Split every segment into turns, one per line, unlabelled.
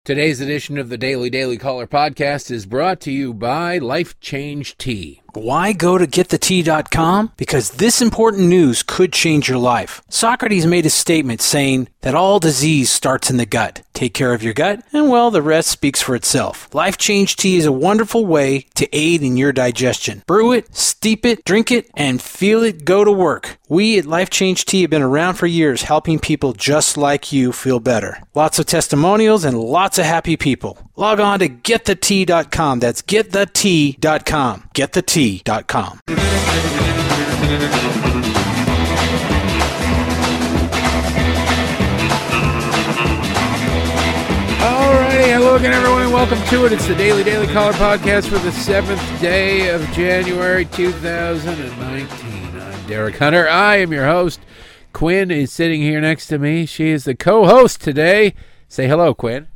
Today's edition of the Daily Caller podcast is brought to you by Life Change Tea.
Why go to getthetea.com? Because this important news could change your life. Socrates made a statement saying that all disease starts in the gut. Take care of your gut, and well, the rest speaks for itself. Life Change Tea is a wonderful way to aid in your digestion. Brew it, steep it, drink it, and feel it go to work. We at Life Change Tea have been around for years helping people just like you feel better. Lots of testimonials and lots of happy people. Log on to getthetea.com. That's getthetea.com. Getthetea.com.
Alrighty, hello again, everyone, and welcome to it. It's the Daily Caller podcast for the 7th day of January 2019. I'm Derek Hunter. I am your host. Quinn is sitting here next to me. She is the co-host today. Say hello, Quinn.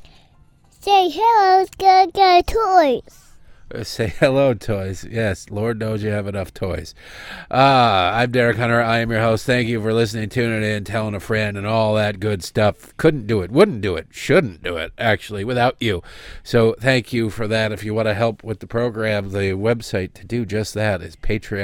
Say hello, Gaga Toys.
Say hello, toys. Yes, Lord knows you have enough toys. I'm Derek Hunter. I am your host. Thank you for listening, tuning in, telling a friend, and all that good stuff. Couldn't do it, wouldn't do it, shouldn't do it, actually, without you. So thank you for that. If you want to help with the program, the website to do just that is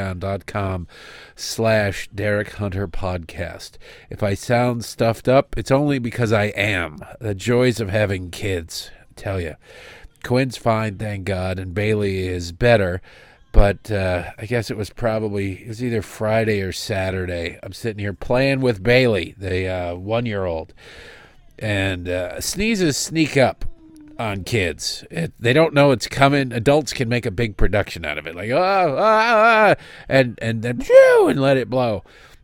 patreon.com/Derek Hunter Podcast. If I sound stuffed up, it's only because I am. The joys of having kids, I tell you. Quinn's fine, thank God, and Bailey is better, but I guess it was either Friday or Saturday. I'm sitting here playing with Bailey, the 1-year-old, and sneezes sneak up on kids. They don't know it's coming. Adults can make a big production out of it, like, and then shoo, and let it blow.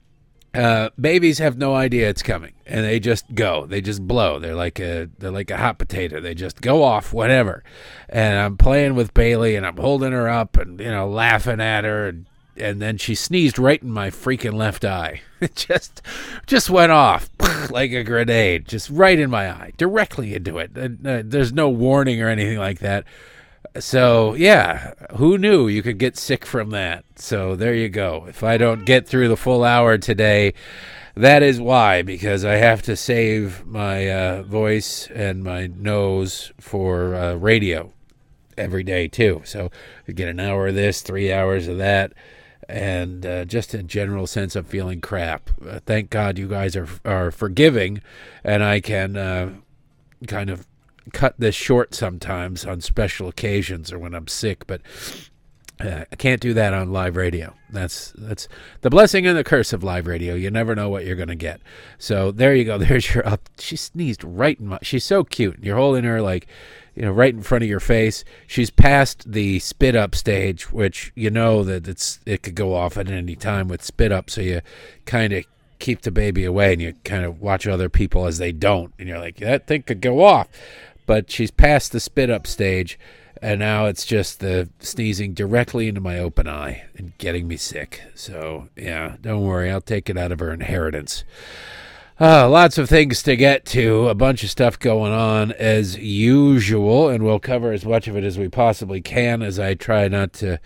Babies have no idea it's coming, and they just go. They just blow. They're like a hot potato. They just go off, whatever. And I'm playing with Bailey, and I'm holding her up, and laughing at her, and then she sneezed right in my freaking left eye. It just went off like a grenade, just right in my eye, directly into it. There's no warning or anything like that. So, yeah, who knew you could get sick from that? So there you go. If I don't get through the full hour today, that is why, because I have to save my voice and my nose for radio every day, too. So I get an hour of this, 3 hours of that, and just in general sense of feeling crap. Thank God you guys are forgiving, and I can kind of cut this short sometimes on special occasions or when I'm sick, but I can't do that on live radio. That's the blessing and the curse of live radio. You never know what you're going to get. So there you go. There's your up. She sneezed right in she's so cute. You're holding her like, right in front of your face. She's past the spit up stage, which that it could go off at any time with spit up. So you kind of keep the baby away and you kind of watch other people as they don't. And you're like, that thing could go off. But she's past the spit up stage, and now it's just the sneezing directly into my open eye and getting me sick. So, yeah, don't worry. I'll take it out of her inheritance. Lots of things to get to, a bunch of stuff going on as usual, and we'll cover as much of it as we possibly can as I try not to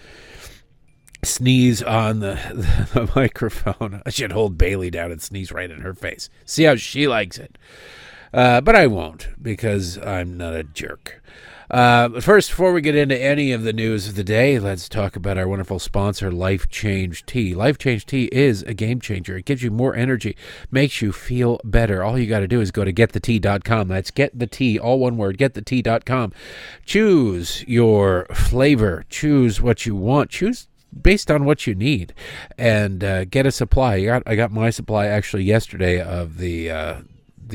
sneeze on the microphone. I should hold Bailey down and sneeze right in her face. See how she likes it. But I won't, because I'm not a jerk. But first, before we get into any of the news of the day, let's talk about our wonderful sponsor, Life Change Tea. Life Change Tea is a game changer. It gives you more energy, makes you feel better. All you got to do is go to getthetea.com. That's getthetea, all one word, getthetea.com. Choose your flavor. Choose what you want. Choose based on what you need, and get a supply. I got my supply actually yesterday of the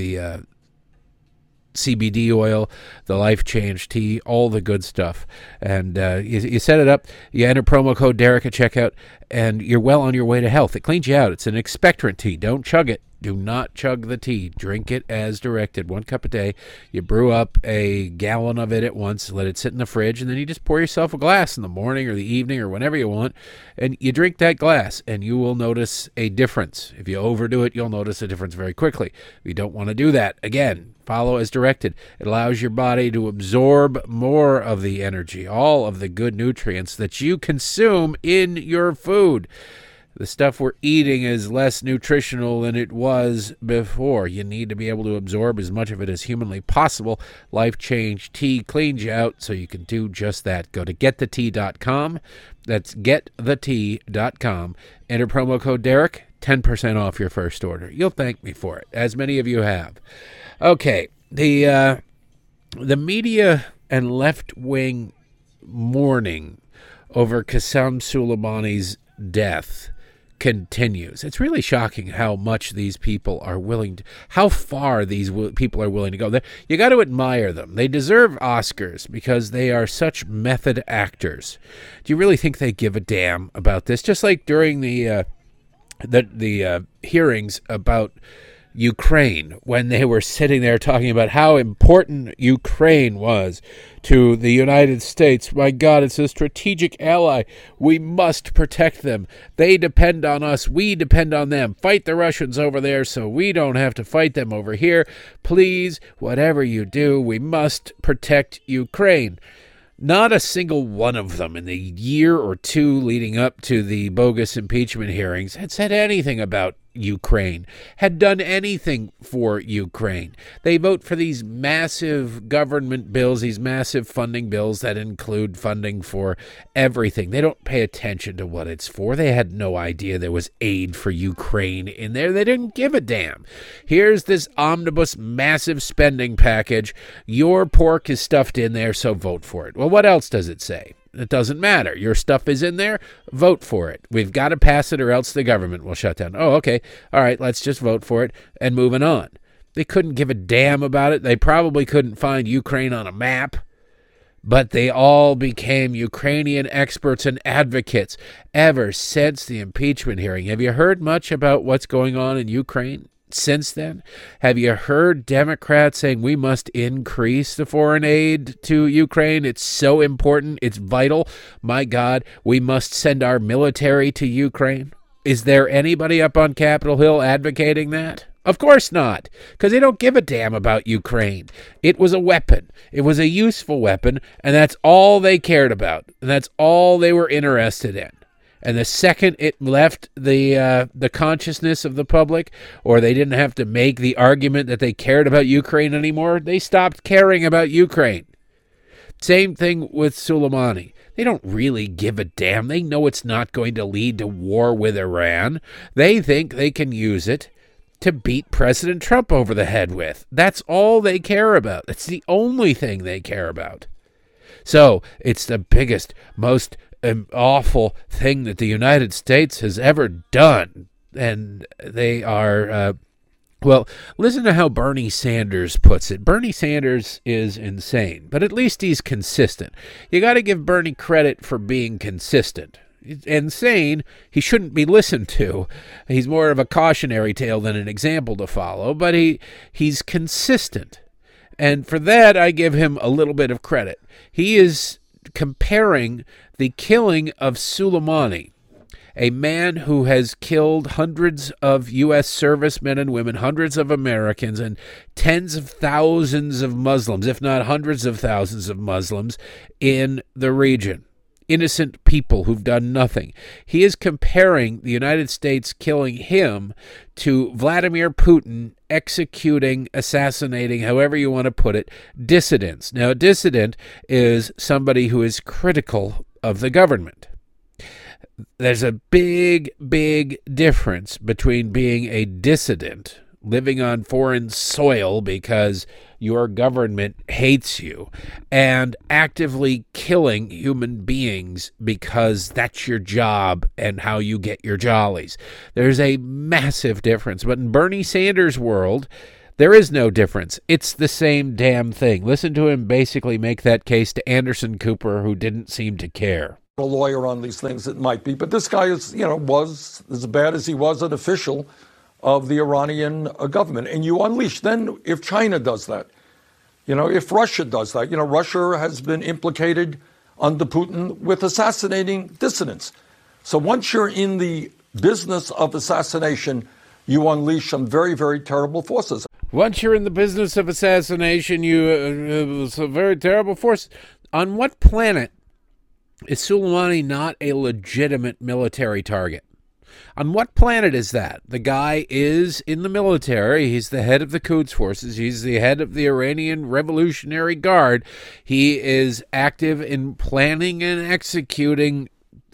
CBD oil, the Life Change Tea, all the good stuff. And you set it up, you enter promo code Derek at checkout, and you're well on your way to health. It cleans you out. It's an expectorant tea. Don't chug it. Do not chug the tea. Drink it as directed. 1 cup a day. You brew up a gallon of it at once, let it sit in the fridge, and then you just pour yourself a glass in the morning or the evening or whenever you want, and you drink that glass, and you will notice a difference. If you overdo it, you'll notice a difference very quickly. If you don't want to do that, again, follow as directed. It allows your body to absorb more of the energy, all of the good nutrients that you consume in your food. The stuff we're eating is less nutritional than it was before. You need to be able to absorb as much of it as humanly possible. Life Change Tea cleans you out so you can do just that. Go to getthetea.com. That's getthetea.com. Enter promo code Derek, 10% off your first order. You'll thank me for it, as many of you have. Okay, the media and left-wing mourning over Qasem Soleimani's death continues. It's really shocking how much these people are willing to, how far these people are willing to go. You got to admire them. They deserve Oscars because they are such method actors. Do you really think they give a damn about this? Just like during the hearings about Ukraine, when they were sitting there talking about how important Ukraine was to the United States. My God, it's a strategic ally. We must protect them. They depend on us. We depend on them. Fight the Russians over there so we don't have to fight them over here. Please, whatever you do, we must protect Ukraine. Not a single one of them in the year or two leading up to the bogus impeachment hearings had said anything about Ukraine, had done anything for Ukraine. They vote for these massive government bills, these massive funding bills that include funding for everything. They don't pay attention to what it's for. They had no idea there was aid for Ukraine in there. They didn't give a damn. Here's this omnibus massive spending package. Your pork is stuffed in there, so vote for it. Well, what else does it say? It doesn't matter. Your stuff is in there. Vote for it. We've got to pass it or else the government will shut down. Oh, okay. All right, let's just vote for it and moving on. They couldn't give a damn about it. They probably couldn't find Ukraine on a map, but they all became Ukrainian experts and advocates ever since the impeachment hearing. Have you heard much about what's going on in Ukraine since then? Have you heard Democrats saying we must increase the foreign aid to Ukraine? It's so important. It's vital. My God, we must send our military to Ukraine. Is there anybody up on Capitol Hill advocating that? Of course not, because they don't give a damn about Ukraine. It was a weapon. It was a useful weapon, and that's all they cared about, and that's all they were interested in. And the second it left the consciousness of the public, or they didn't have to make the argument that they cared about Ukraine anymore, they stopped caring about Ukraine. Same thing with Soleimani. They don't really give a damn. They know it's not going to lead to war with Iran. They think they can use it to beat President Trump over the head with. That's all they care about. It's the only thing they care about. So it's the biggest, most awful thing that the United States has ever done. And they are, well, listen to how Bernie Sanders puts it. Bernie Sanders is insane, but at least he's consistent. You got to give Bernie credit for being consistent. Insane, he shouldn't be listened to. He's more of a cautionary tale than an example to follow, but he's consistent. And for that, I give him a little bit of credit. He is comparing the killing of Soleimani, a man who has killed hundreds of U.S. servicemen and women, hundreds of Americans, and tens of thousands of Muslims, if not hundreds of thousands of Muslims in the region. Innocent people who've done nothing. He is comparing the United States killing him to Vladimir Putin executing, assassinating, however you want to put it, dissidents. Now, a dissident is somebody who is critical of the government. There's a big, big difference between being a dissident, living on foreign soil because your government hates you, and actively killing human beings because that's your job and how you get your jollies. There's a massive difference. But in Bernie Sanders' world, there is no difference. It's the same damn thing. Listen to him basically make that case to Anderson Cooper, who didn't seem to care.
A lawyer on these things, it might be, but this guy is, was as bad as he was an official of the Iranian government. And you unleash. Then if China does that, if Russia does that, Russia has been implicated under Putin with assassinating dissidents. So once you're in the business of assassination, you unleash some very, very terrible forces.
Once you're in the business of assassination, it's a very terrible force. On what planet is Soleimani not a legitimate military target? On what planet is that? The guy is in the military. He's the head of the Quds forces. He's the head of the Iranian Revolutionary Guard. He is active in planning and executing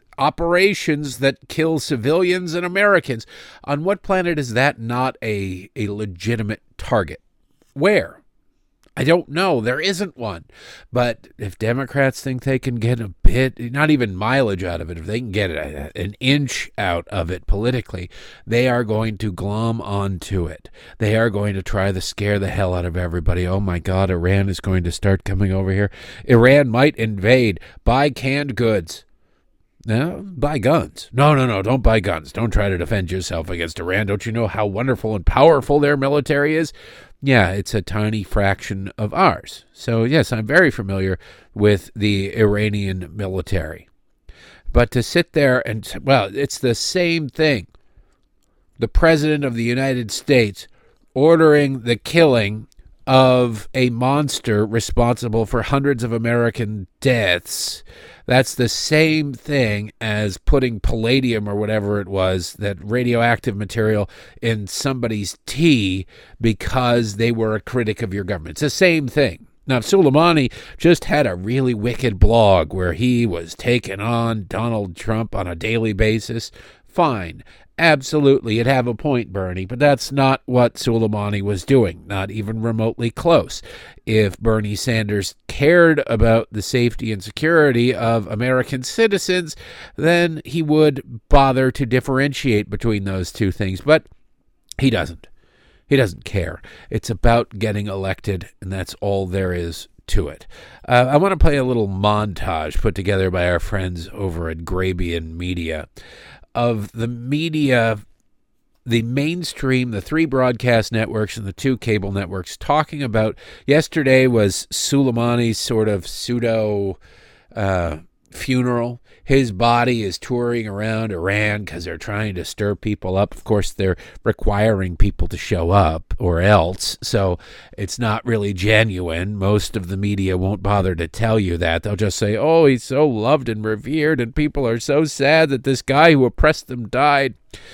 operations that kill civilians and Americans. On what planet is that not a legitimate target? Where? I don't know. There isn't one. But if Democrats think they can get a bit, not even mileage out of it, if they can get an inch out of it politically, they are going to glom onto it. They are going to try to scare the hell out of everybody. Oh my God, Iran is going to start coming over here. Iran might invade. Buy canned goods. No, buy guns. No, don't buy guns. Don't try to defend yourself against Iran. Don't you know how wonderful and powerful their military is? Yeah, it's a tiny fraction of ours. So, yes, I'm very familiar with the Iranian military. But to sit there and, well, it's the same thing. The President of the United States ordering the killing of a monster responsible for hundreds of American deaths. That's the same thing as putting palladium or whatever it was, that radioactive material, in somebody's tea because they were a critic of your government. It's the same thing. Now, Soleimani just had a really wicked blog where he was taking on Donald Trump on a daily basis. Fine. Absolutely, you'd have a point, Bernie, but that's not what Soleimani was doing, not even remotely close. If Bernie Sanders cared about the safety and security of American citizens, then he would bother to differentiate between those two things, but he doesn't. He doesn't care. It's about getting elected, and that's all there is to it. I want to play a little montage put together by our friends over at Grabian Media of the media, the mainstream, the 3 broadcast networks and the 2 cable networks talking about. Yesterday was Soleimani's sort of pseudo funeral. His body is touring around Iran because they're trying to stir people up. Of course, they're requiring people to show up or else. So it's not really genuine. Most of the media won't bother to tell you that. They'll just say, oh, he's so loved and revered, and people are so sad that this guy who oppressed them died.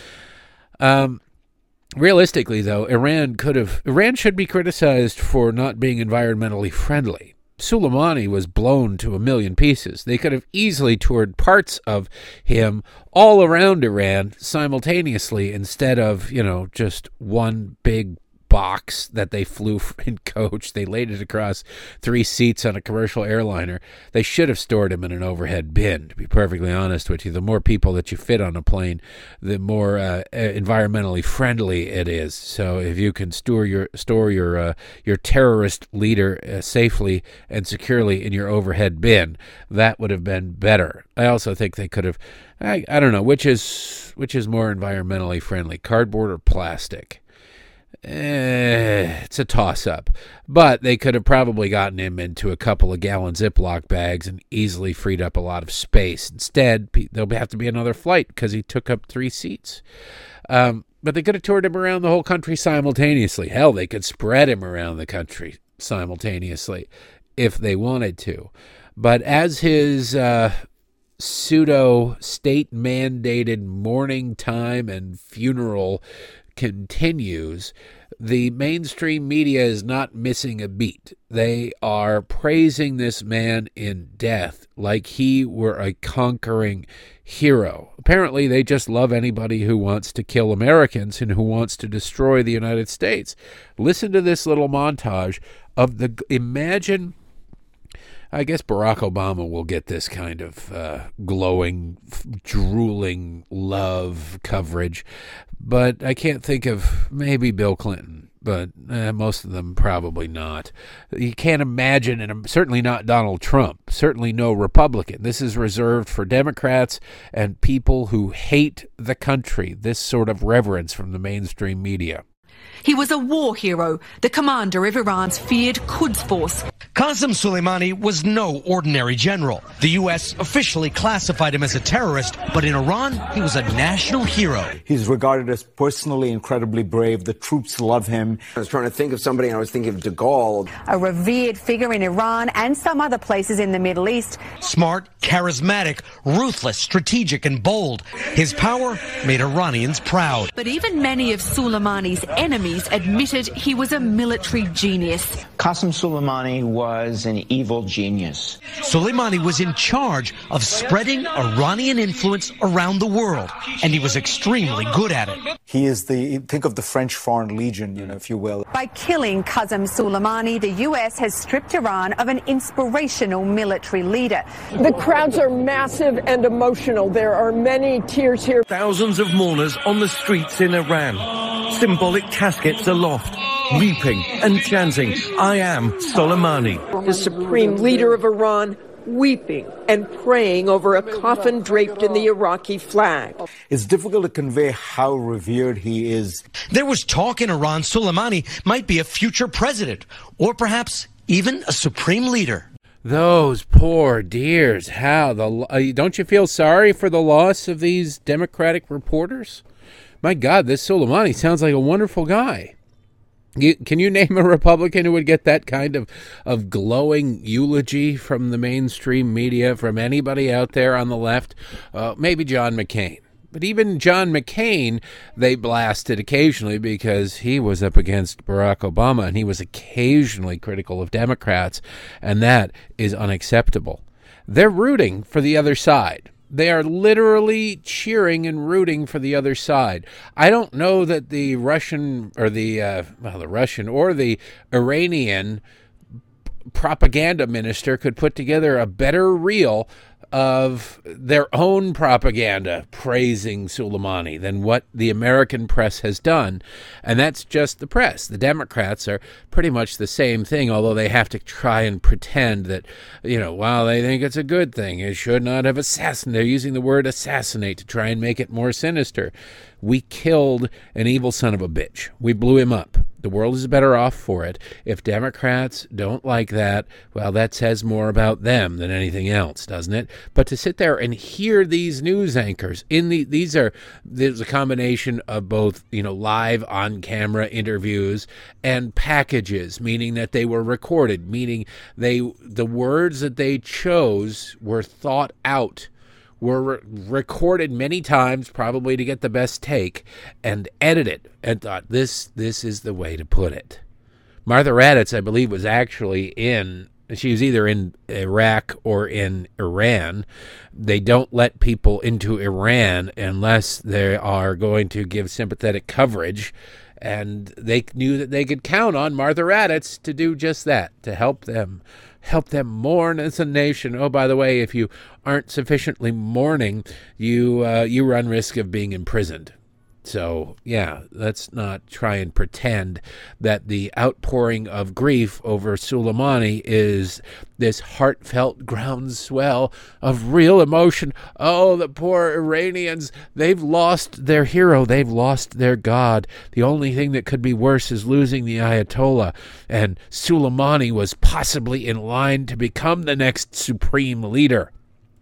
Realistically, though, Iran should be criticized for not being environmentally friendly. Soleimani was blown to a million pieces. They could have easily toured parts of him all around Iran simultaneously instead of, just one big box that they flew in coach. They laid it across 3 seats on a commercial airliner. They should have stored him in an overhead bin, to be perfectly honest with you. The more people that you fit on a plane, the more environmentally friendly it is. So if you can store your terrorist leader safely and securely in your overhead bin, that would have been better. I also think they could have, I don't know, which is more environmentally friendly, cardboard or plastic? It's a toss-up. But they could have probably gotten him into a couple of gallon Ziploc bags and easily freed up a lot of space. Instead, there'll have to be another flight because he took up 3 seats. But they could have toured him around the whole country simultaneously. Hell, they could spread him around the country simultaneously if they wanted to. But as his pseudo state-mandated mourning time and funeral continues, the mainstream media is not missing a beat. They are praising this man in death like he were a conquering hero. Apparently, they just love anybody who wants to kill Americans and who wants to destroy the United States. Listen to this little montage of imagine, I guess Barack Obama will get this kind of glowing, drooling love coverage, but I can't think of maybe Bill Clinton, but most of them probably not. You can't imagine, and certainly not Donald Trump, certainly no Republican. This is reserved for Democrats and people who hate the country, this sort of reverence from the mainstream media.
He was a war hero, the commander of Iran's feared Quds Force.
Qasem Soleimani was no ordinary general. The U.S. officially classified him as a terrorist, but in Iran, he was a national hero.
He's regarded as personally incredibly brave. The troops love him.
I was trying to think of somebody, and I was thinking of de Gaulle.
A revered figure in Iran and some other places in the Middle East.
Smart, charismatic, ruthless, strategic, and bold. His power made Iranians proud.
But even many of Soleimani's enemies admitted he was a military genius.
Qasem Soleimani was an evil genius.
Soleimani was in charge of spreading Iranian influence around the world, and he was extremely good at it.
He is think of the French Foreign Legion, if you will.
By killing Qasem Soleimani, the U.S. has stripped Iran of an inspirational military leader.
The crowds are massive and emotional. There are many tears here.
Thousands of mourners on the streets in Iran. Symbolic caskets aloft, weeping and chanting, "I am Soleimani."
The supreme leader of Iran weeping and praying over a coffin draped in the Iraqi flag.
It's difficult to convey how revered he is.
There was talk in Iran Soleimani might be a future president, or perhaps even a supreme leader.
Those poor dears. How don't you feel sorry for the loss of these Democratic reporters? My God, this Soleimani sounds like a wonderful guy. Can you name a Republican who would get that kind of glowing eulogy from the mainstream media, from anybody out there on the left? Maybe John McCain. But even John McCain, they blasted occasionally because he was up against Barack Obama, and he was occasionally critical of Democrats, and that is unacceptable. They're rooting for the other side. They are literally cheering and rooting for the other side. I don't know that the Russian or the Iranian propaganda minister could put together a better reel of their own propaganda praising Soleimani than what the American press has done. And that's just the press. The Democrats are pretty much the same thing, although they have to try and pretend that, while they think it's a good thing, it should not have assassinated. They're using the word assassinate to try and make it more sinister. We killed an evil son of a bitch. We blew him up. The world is better off for it. If Democrats don't like that, well, that says more about them than anything else, doesn't it? But to sit there and hear these news anchors there's a combination of both, live on-camera interviews and packages, meaning that they were recorded, meaning the words that they chose were thought out, were recorded many times, probably to get the best take, and edited, and thought, this is the way to put it. Martha Raddatz, I believe, was actually she was either in Iraq or in Iran. They don't let people into Iran unless they are going to give sympathetic coverage, and they knew that they could count on Martha Raddatz to do just that, to help them mourn as a nation. Oh, by the way, if you aren't sufficiently mourning, you run risk of being imprisoned. So, yeah, let's not try and pretend that the outpouring of grief over Soleimani is this heartfelt groundswell of real emotion. Oh, the poor Iranians, they've lost their hero. They've lost their god. The only thing that could be worse is losing the Ayatollah. And Soleimani was possibly in line to become the next supreme leader.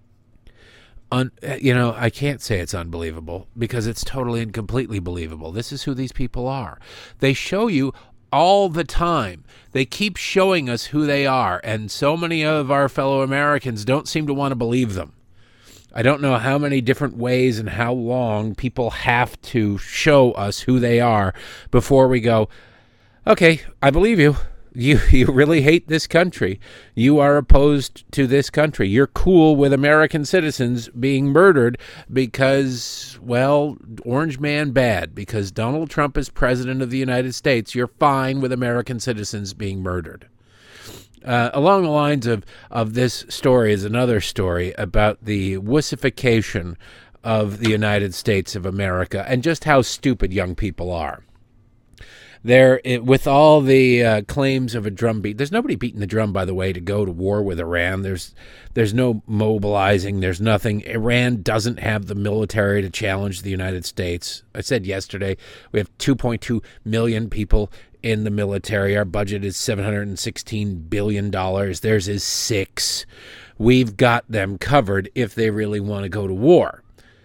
I can't say it's unbelievable because it's totally and completely believable. This is who these people are. They show you all the time. They keep showing us who they are, and so many of our fellow Americans don't seem to want to believe them. I don't know how many different ways and how long people have to show us who they are before we go, okay, I believe you. You really hate this country. You are opposed to this country. You're cool with American citizens being murdered because, well, Orange Man bad. Because Donald Trump is president of the United States, you're fine with American citizens being murdered. Along the lines of this story is another story about the wussification of the United States of America and just how stupid young people are. with all the claims of a drumbeat. There's nobody beating the drum, by the way, to go to war with Iran. There's no mobilizing. There's nothing. Iran doesn't have the military to challenge the United States. I said yesterday we have 2.2 million people in the military. Our budget is $716 billion. Theirs is $6 billion. We've got them covered if they really want to go to war.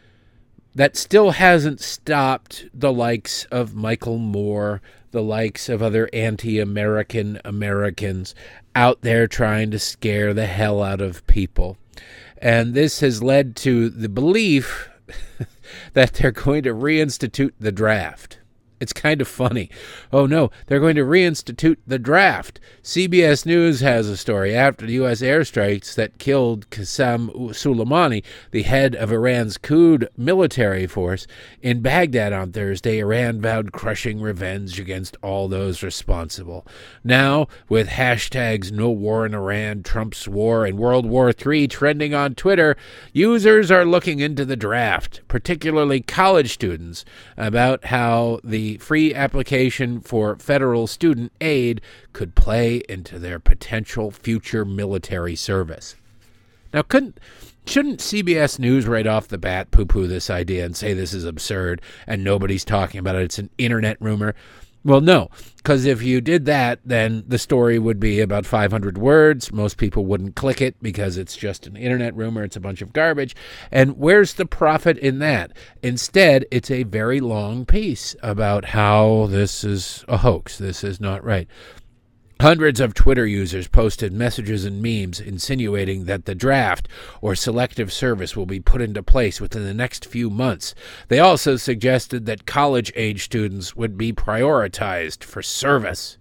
That still hasn't stopped the likes of Michael Moore, the likes of other anti-American Americans out there trying to scare the hell out of people. And this has led to the belief that they're going to reinstitute the draft. It's kind of funny. Oh, no, they're going to reinstitute the draft. CBS News has a story after the U.S. airstrikes that killed Qasem Soleimani, the head of Iran's coup military force, in Baghdad on Thursday. Iran vowed crushing revenge against all those responsible. Now, with hashtags No War in Iran, Trump's War, and World War III trending on Twitter, users are looking into the draft, particularly college students, about how the free application for federal student aid could play into their potential future military service. Now, shouldn't CBS News right off the bat poo-poo this idea and say this is absurd and nobody's talking about it? It's an internet rumor. Well, no, because if you did that, then the story would be about 500 words. Most people wouldn't click it because it's just an internet rumor. It's a bunch of garbage. And where's the profit in that? Instead, it's a very long piece about how this is a hoax. This is not right. Hundreds of Twitter users posted messages and memes insinuating that the draft or selective service will be put into place within the next few months. They also suggested that college-age students would be prioritized for service.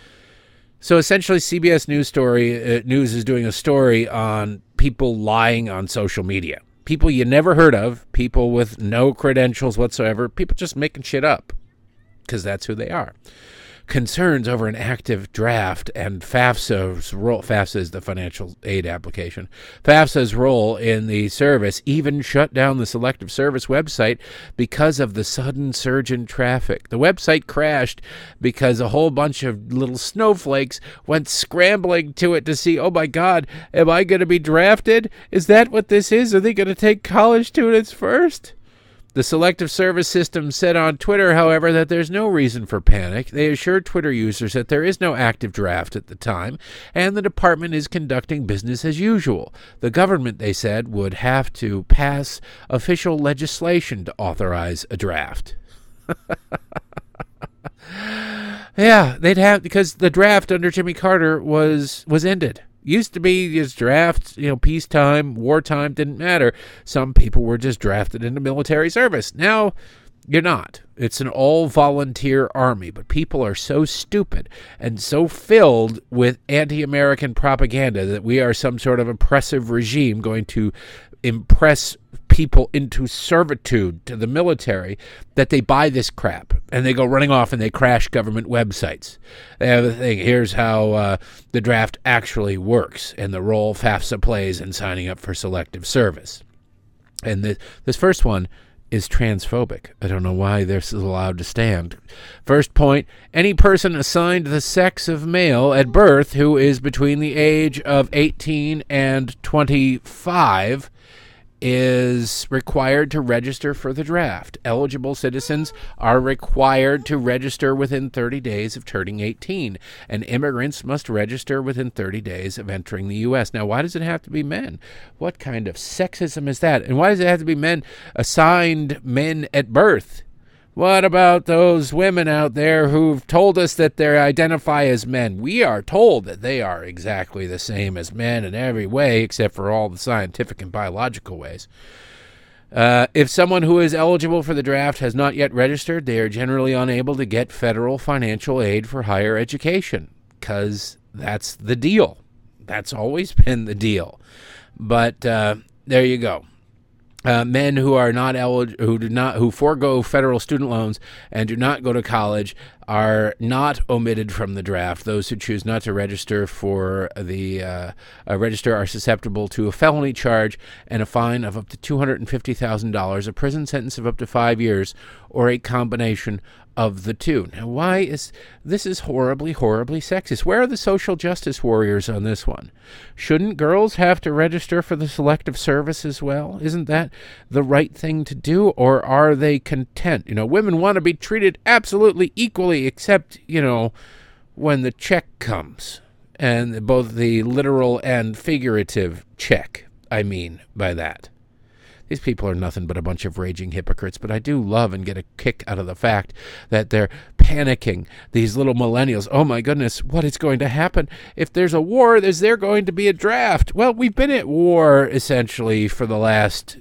So essentially, CBS News is doing a story on people lying on social media. People you never heard of, people with no credentials whatsoever, people just making shit up because that's who they are. Concerns over an active draft and FAFSA's role, FAFSA is the financial aid application, FAFSA's role in the service even shut down the selective service website because of the sudden surge in traffic. The website crashed because a whole bunch of little snowflakes went scrambling to it to see, oh my God, am I going to be drafted? Is that what this is? Are they going to take college students first? The selective service system said on Twitter, however, that there's no reason for panic. They assured Twitter users that there is no active draft at the time, and the department is conducting business as usual. The government, they said, would have to pass official legislation to authorize a draft. Yeah, they'd have, because the draft under Jimmy Carter was ended. Used to be these drafts, peacetime, wartime, didn't matter. Some people were just drafted into military service. Now, you're not. It's an all-volunteer army, but people are so stupid and so filled with anti-American propaganda that we are some sort of oppressive regime going to impress people into servitude to the military that they buy this crap and they go running off and they crash government websites. They have a thing. Here's how the draft actually works and the role FAFSA plays in signing up for selective service. And this first one is transphobic. I don't know why this is allowed to stand. First point, any person assigned the sex of male at birth who is between the age of 18 and 25 is required to register for the draft. Eligible citizens are required to register within 30 days of turning 18, and immigrants must register within 30 days of entering the U.S. Now, why does it have to be men? What kind of sexism is that? And why does it have to be men assigned men at birth? What about those women out there who've told us that they identify as men? We are told that they are exactly the same as men in every way, except for all the scientific and biological ways. If someone who is eligible for the draft has not yet registered, they are generally unable to get federal financial aid for higher education, because that's the deal. That's always been the deal. But there you go. Men who are not eligible, who forego federal student loans and do not go to college, are not omitted from the draft. Those who choose not to register for the register are susceptible to a felony charge and a fine of up to $250,000, a prison sentence of up to 5 years, or a combination of the two. Now, why is this horribly, horribly sexist? Where are the social justice warriors on this one? Shouldn't girls have to register for the selective service as well? Isn't that the right thing to do? Or are they content? Women want to be treated absolutely equally, except, when the check comes. And both the literal and figurative check, I mean by that. These people are nothing but a bunch of raging hypocrites, but I do love and get a kick out of the fact that they're panicking, these little millennials. Oh my goodness, what is going to happen? If there's a war, is there going to be a draft? Well, we've been at war, essentially, for the last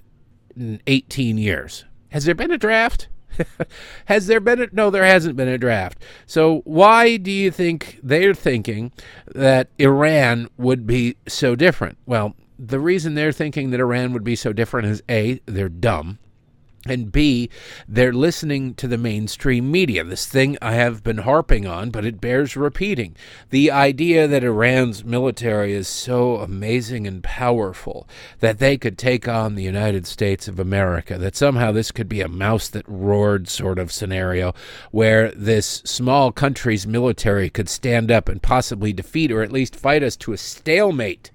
18 years. Has there been a draft? Has there been no, there hasn't been a draft. So why do you think they're thinking that Iran would be so different? Well, the reason they're thinking that Iran would be so different is A, they're dumb, and B, they're listening to the mainstream media. This thing I have been harping on, but it bears repeating. The idea that Iran's military is so amazing and powerful that they could take on the United States of America, that somehow this could be a mouse that roared sort of scenario where this small country's military could stand up and possibly defeat or at least fight us to a stalemate.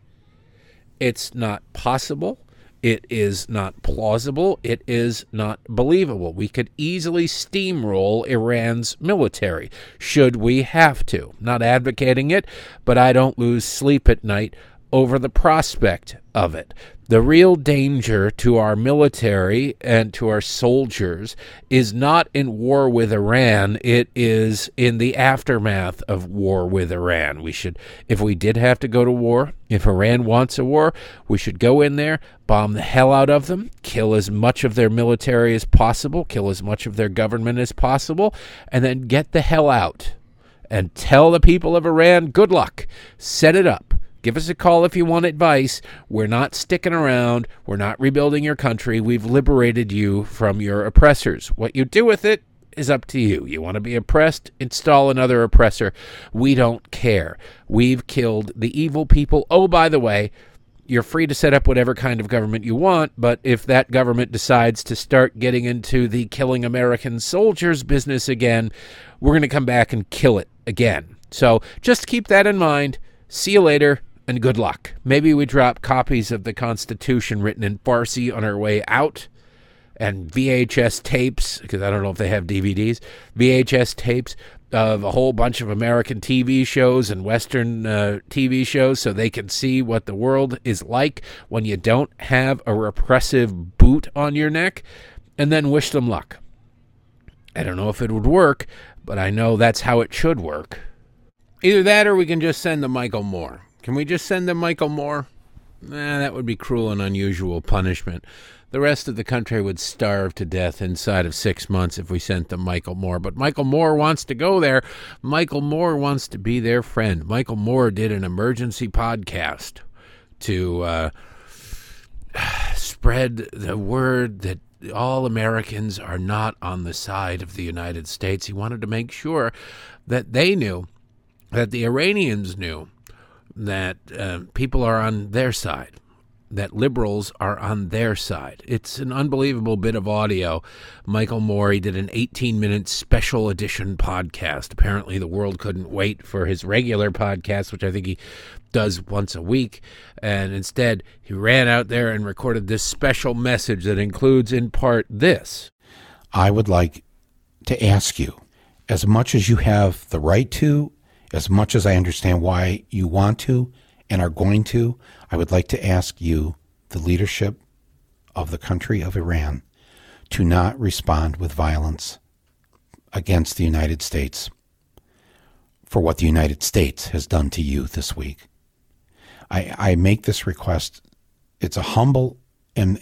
It's not possible. It is not plausible. It is not believable. We could easily steamroll Iran's military, should we have to. Not advocating it, but I don't lose sleep at night over the prospect of it. The real danger to our military and to our soldiers is not in war with Iran. It is in the aftermath of war with Iran. If we did have to go to war, if Iran wants a war, we should go in there, bomb the hell out of them, kill as much of their military as possible, kill as much of their government as possible, and then get the hell out and tell the people of Iran, good luck, set it up. Give us a call if you want advice. We're not sticking around. We're not rebuilding your country. We've liberated you from your oppressors. What you do with it is up to you. You want to be oppressed? Install another oppressor. We don't care. We've killed the evil people. Oh, by the way, you're free to set up whatever kind of government you want, but if that government decides to start getting into the killing American soldiers business again, we're going to come back and kill it again. So just keep that in mind. See you later. And good luck. Maybe we drop copies of the Constitution written in Farsi on our way out, and VHS tapes, because I don't know if they have DVDs, VHS tapes of a whole bunch of American TV shows and Western TV shows so they can see what the world is like when you don't have a repressive boot on your neck, and then wish them luck. I don't know if it would work, but I know that's how it should work. Either that or we can just send them Michael Moore. Can we just send them Michael Moore? That would be cruel and unusual punishment. The rest of the country would starve to death inside of 6 months if we sent them Michael Moore. But Michael Moore wants to go there. Michael Moore wants to be their friend. Michael Moore did an emergency podcast to spread the word that all Americans are not on the side of the United States. He wanted to make sure that they knew, that the Iranians knew, that people are on their side, that liberals are on their side. It's an unbelievable bit of audio. Michael Moore, he did an 18-minute special edition podcast. Apparently the world couldn't wait for his regular podcast, which I think he does once a week, and instead he ran out there and recorded this special message that includes in part this.
I would like to ask you, as much as you have the right to, as much as I understand why you want to and are going to, I would like to ask you, the leadership of the country of Iran, to not respond with violence against the United States for what the United States has done to you this week. I make this request. It's a humble and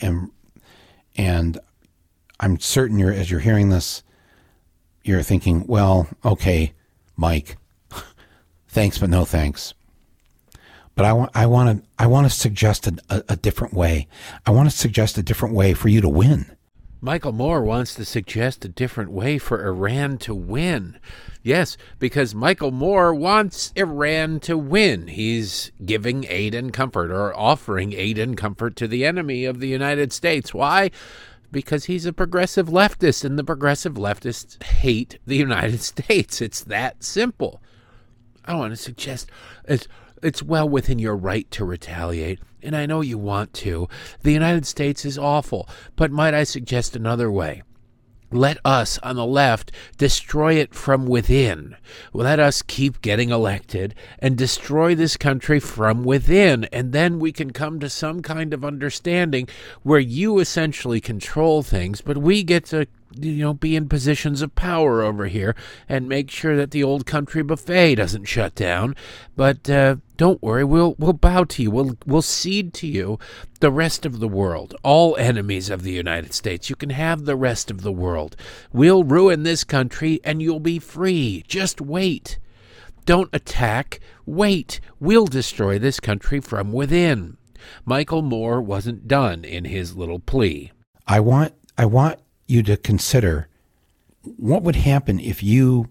I'm certain as you're hearing this, you're thinking, well, okay, Mike, thanks, but no thanks. But I want to suggest a different way. I want to suggest a different way for you to win.
Michael Moore wants to suggest a different way for Iran to win. Yes, because Michael Moore wants Iran to win. He's giving aid and comfort, or offering aid and comfort to the enemy of the United States. Why? Because he's a progressive leftist, and the progressive leftists hate the United States. It's that simple. I want to suggest it's well within your right to retaliate, and I know you want to. The United States is awful, but might I suggest another way? Let us, on the left, destroy it from within. Let us keep getting elected and destroy this country from within, and then we can come to some kind of understanding where you essentially control things, but we get to be in positions of power over here and make sure that the old country buffet doesn't shut down. But don't worry, we'll bow to you. We'll cede to you the rest of the world, all enemies of the United States. You can have the rest of the world. We'll ruin this country and you'll be free. Just wait. Don't attack. Wait. We'll destroy this country from within. Michael Moore wasn't done in his little plea.
I want you to consider what would happen if you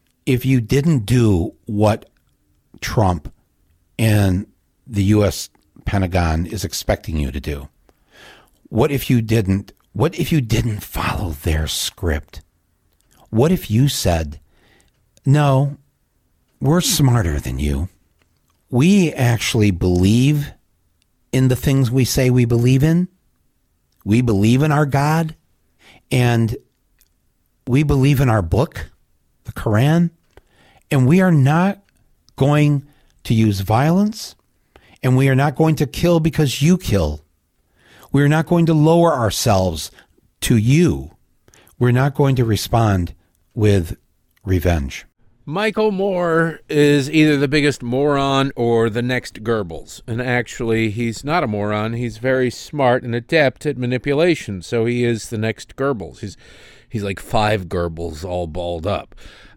didn't do what Trump and the U.S. Pentagon is expecting you to do. What if you didn't follow their script? What if you said, no, we're smarter than you. We actually believe in the things we say we believe in. We believe in our God. And we believe in our book, the Quran, and we are not going to use violence, and we are not going to kill because you kill. We are not going to lower ourselves to you. We're not going to respond with revenge.
Michael Moore is either the biggest moron or the next Goebbels. And actually, he's not a moron. He's very smart and adept at manipulation. So he is the next Goebbels. He's like 5 Goebbels all balled up.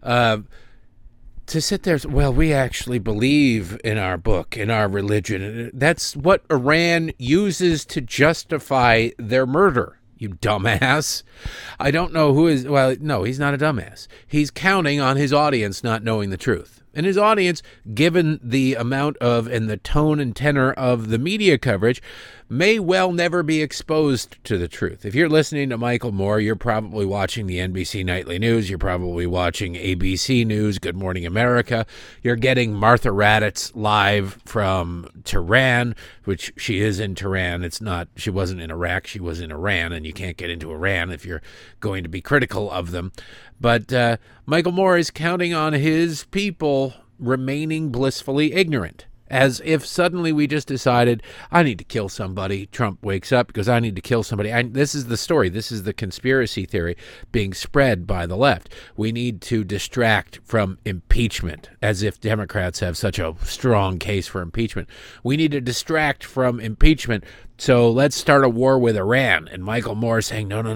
To sit there, well, we actually believe in our book, in our religion. That's what Iran uses to justify their murder. You dumbass. I don't know who is, well, no, he's not a dumbass. He's counting on his audience not knowing the truth. And his audience, given the amount of and the tone and tenor of the media coverage, may well never be exposed to the truth. If you're listening to Michael Moore, you're probably watching the NBC Nightly News. You're probably watching ABC News, Good Morning America. You're getting Martha Raddatz live from Tehran, which she is in Tehran. She wasn't in Iraq. She was in Iran, and you can't get into Iran if you're going to be critical of them. But Michael Moore is counting on his people remaining blissfully ignorant, as if suddenly we just decided, I need to kill somebody. Trump wakes up because I need to kill somebody. This is the story. This is the conspiracy theory being spread by the left. We need to distract from impeachment, as if Democrats have such a strong case for impeachment. We need to distract from impeachment, so let's start a war with Iran. And Michael Moore saying, no,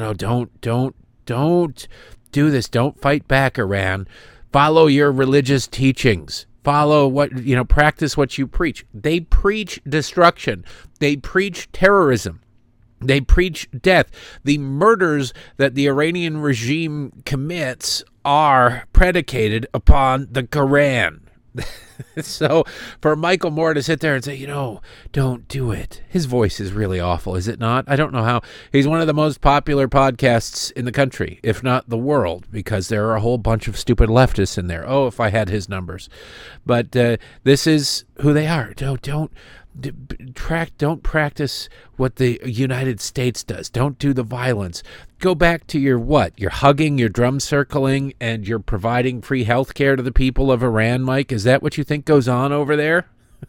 don't do this. Don't fight back, Iran. Follow your religious teachings. Follow practice what you preach. They preach destruction. They preach terrorism. They preach death. The murders that the Iranian regime commits are predicated upon the Quran. So for Michael Moore to sit there and say, don't do it. His voice is really awful, is it not? I don't know how. He's one of the most popular podcasts in the country, if not the world, because there are a whole bunch of stupid leftists in there. Oh, if I had his numbers. But this is who they are. Don't practice what the United States does. Don't do the violence. Go back to your what? You're hugging, you're drum circling, and you're providing free health care to the people of Iran, Mike? Is that what you think goes on over there?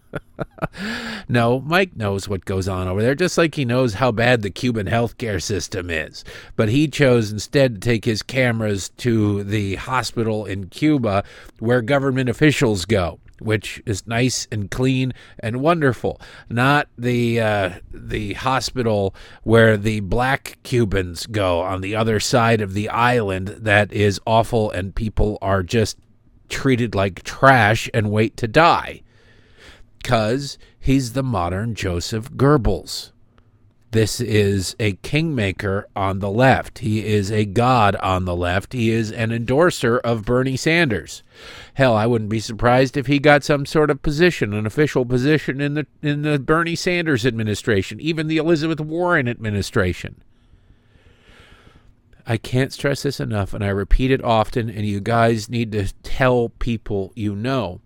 No, Mike knows what goes on over there, just like he knows how bad the Cuban healthcare system is. But he chose instead to take his cameras to the hospital in Cuba where government officials go, which is nice and clean and wonderful, not the hospital where the black Cubans go on the other side of the island that is awful and people are just treated like trash and wait to die. Because he's the modern Joseph Goebbels. This is a kingmaker on the left. He is a god on the left. He is an endorser of Bernie Sanders. Hell, I wouldn't be surprised if he got some sort of position, an official position in the Bernie Sanders administration, even the Elizabeth Warren administration. I can't stress this enough, and I repeat it often, and you guys need to tell people you know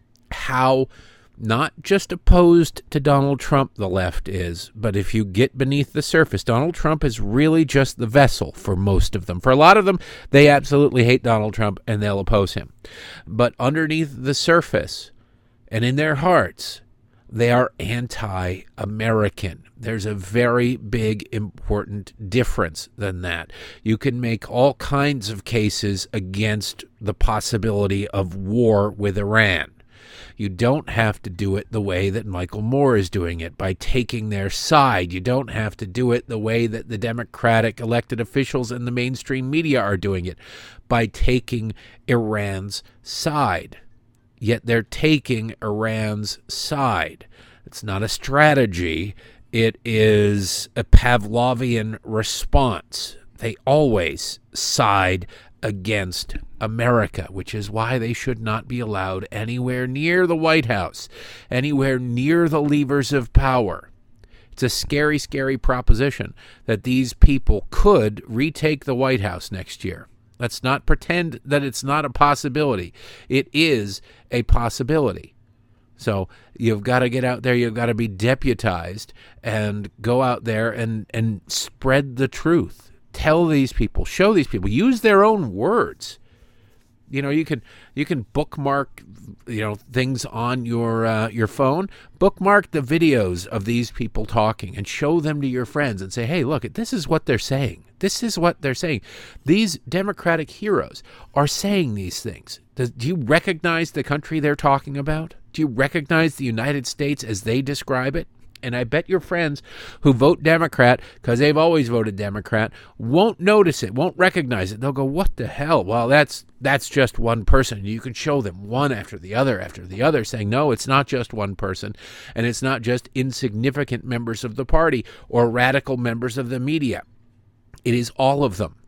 how not just opposed to Donald Trump the left is, but if you get beneath the surface, Donald Trump is really just the vessel for most of them. For a lot of them, they absolutely hate Donald Trump and they'll oppose him. But underneath the surface and in their hearts, they are anti-American. There's a very big, important difference than that. You can make all kinds of cases against the possibility of war with Iran. You don't have to do it the way that Michael Moore is doing it, by taking their side. You don't have to do it the way that the Democratic elected officials and the mainstream media are doing it, by taking Iran's side. Yet they're taking Iran's side. It's not a strategy. It is a Pavlovian response. They always side against America, which is why they should not be allowed anywhere near the White House, anywhere near the levers of power. It's a scary, scary proposition that these people could retake the White House next year. Let's not pretend that it's not a possibility. It is a possibility. So you've got to get out there. You've got to be deputized and go out there and spread the truth. Tell these people, show these people, use their own words. You know, you can bookmark, things on your phone. Bookmark the videos of these people talking and show them to your friends and say, hey, look, this is what they're saying. This is what they're saying. These Democratic heroes are saying these things. Do you recognize the country they're talking about? Do you recognize the United States as they describe it? And I bet your friends who vote Democrat, because they've always voted Democrat, won't notice it, won't recognize it. They'll go, what the hell? Well, that's just one person. You can show them one after the other, saying, no, it's not just one person, and it's not just insignificant members of the party or radical members of the media. It is all of them.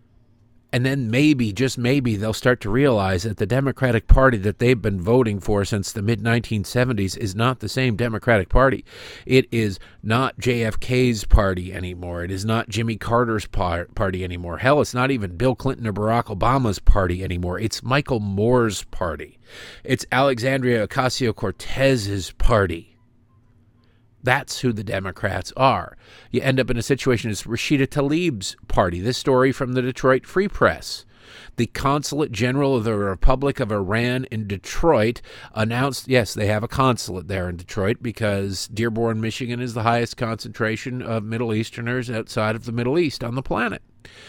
And then maybe, just maybe, they'll start to realize that the Democratic Party that they've been voting for since the mid-1970s is not the same Democratic Party. It is not JFK's party anymore. It is not Jimmy Carter's party anymore. Hell, it's not even Bill Clinton or Barack Obama's party anymore. It's Michael Moore's party. It's Alexandria Ocasio-Cortez's party. That's who the Democrats are. You end up in a situation, it's Rashida Tlaib's party. This story from the Detroit Free Press. The Consulate General of the Republic of Iran in Detroit announced, yes, they have a consulate there in Detroit because Dearborn, Michigan is the highest concentration of Middle Easterners outside of the Middle East on the planet.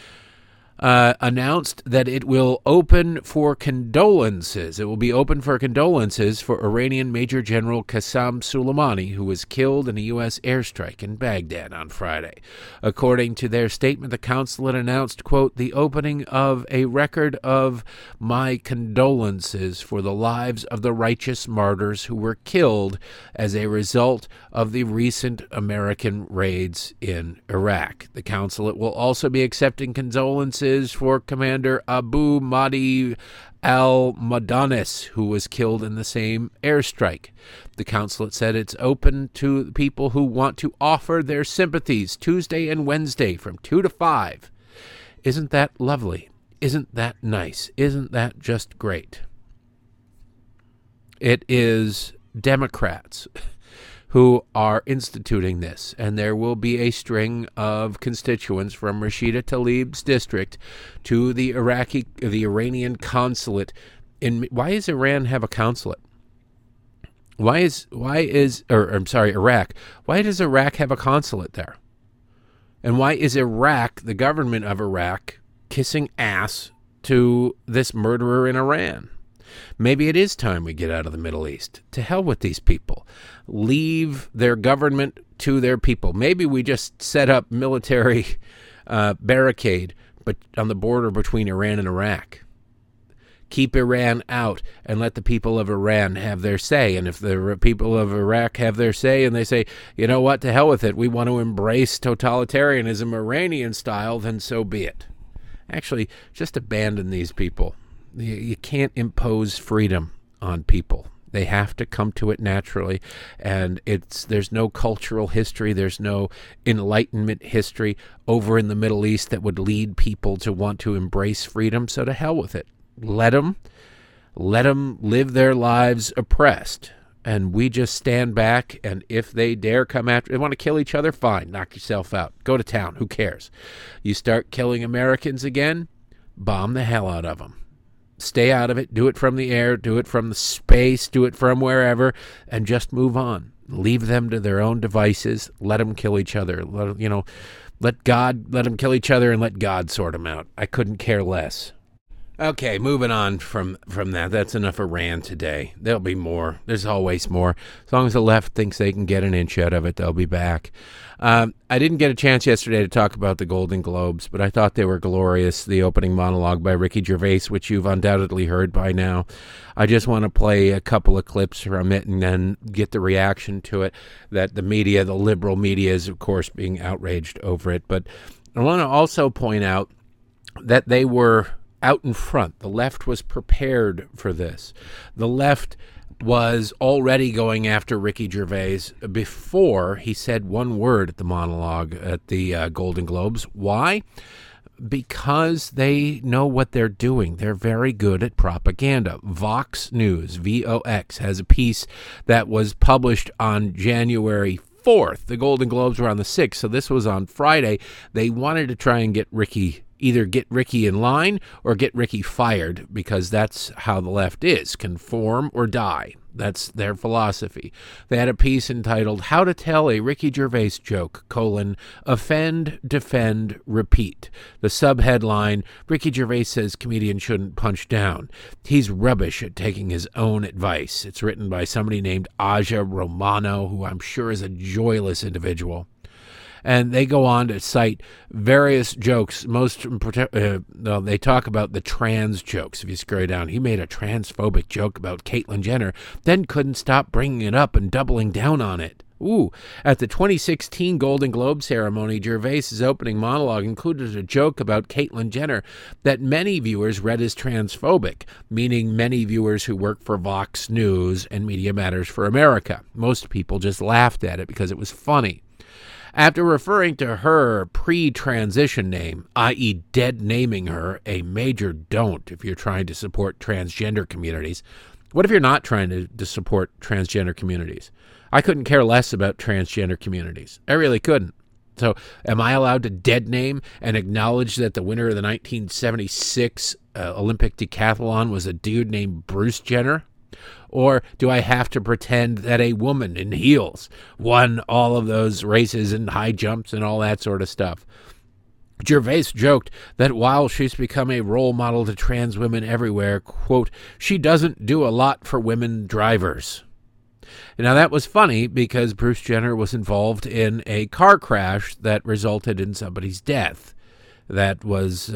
Announced that it will open for condolences. It will be open for condolences for Iranian Major General Qasem Soleimani, who was killed in a U.S. airstrike in Baghdad on Friday. According to their statement, the consulate announced, quote, the opening of a record of my condolences for the lives of the righteous martyrs who were killed as a result of the recent American raids in Iraq. The consulate will also be accepting condolences for Commander Abu Mahdi al-Madanis, who was killed in the same airstrike. The consulate said it's open to people who want to offer their sympathies Tuesday and Wednesday from 2 to 5. Isn't that lovely? Isn't that nice? Isn't that just great? It is Democrats who are instituting this, and there will be a string of constituents from Rashida Tlaib's district to the Iranian consulate. Why does Iran have a consulate? Iraq. Why does Iraq have a consulate there? And why is Iraq, the government of Iraq, kissing ass to this murderer in Iran? Maybe it is time we get out of the Middle East. To hell with these people. Leave their government to their people. Maybe we just set up military barricade on the border between Iran and Iraq. Keep Iran out and let the people of Iran have their say. And if the people of Iraq have their say and they say, you know what, to hell with it, we want to embrace totalitarianism Iranian style, then so be it. Actually, just abandon these people. You can't impose freedom on people. They have to come to it naturally, and there's no cultural history, there's no Enlightenment history over in the Middle East that would lead people to want to embrace freedom, so to hell with it. Let them live their lives oppressed, and we just stand back, and if they dare come after, they want to kill each other, fine, knock yourself out, go to town, who cares? You start killing Americans again, bomb the hell out of them. Stay out of it. Do it from the air. Do it from the space. Do it from wherever, and just move on. Leave them to their own devices. Let them kill each other. Let them kill each other and let God sort them out. I couldn't care less. Okay, moving on from that. That's enough Iran today. There'll be more. There's always more. As long as the left thinks they can get an inch out of it, they'll be back. I didn't get a chance yesterday to talk about the Golden Globes, but I thought they were glorious. The opening monologue by Ricky Gervais, which you've undoubtedly heard by now. I just want to play a couple of clips from it and then get the reaction to it that the media, the liberal media, is, of course, being outraged over it. But I want to also point out that they were out in front. The left was prepared for this. The left was already going after Ricky Gervais before he said one word at the monologue at the Golden Globes. Why? Because they know what they're doing. They're very good at propaganda. Vox News, VOX, has a piece that was published on January 4th. The Golden Globes were on the 6th, so this was on Friday. They wanted to try and either get Ricky in line or get Ricky fired, because that's how the left is, conform or die. That's their philosophy. They had a piece entitled How to Tell a Ricky Gervais Joke, offend, defend, repeat. The subheadline, Ricky Gervais says comedian shouldn't punch down. He's rubbish at taking his own advice. It's written by somebody named Aja Romano, who I'm sure is a joyless individual. And they go on to cite various jokes. They talk about the trans jokes. If you scroll down, he made a transphobic joke about Caitlyn Jenner, then couldn't stop bringing it up and doubling down on it. At the 2016 Golden Globe ceremony, Gervais' opening monologue included a joke about Caitlyn Jenner that many viewers read as transphobic, meaning many viewers who work for Vox News and Media Matters for America. Most people just laughed at it because it was funny. After referring to her pre-transition name, i.e. dead naming her, a major don't if you're trying to support transgender communities. What if you're not trying to support transgender communities? I couldn't care less about transgender communities. I really couldn't. So am I allowed to dead name and acknowledge that the winner of the 1976 Olympic decathlon was a dude named Bruce Jenner? Or do I have to pretend that a woman in heels won all of those races and high jumps and all that sort of stuff? Gervais joked that while she's become a role model to trans women everywhere, quote, she doesn't do a lot for women drivers. Now, that was funny because Bruce Jenner was involved in a car crash that resulted in somebody's death. That was,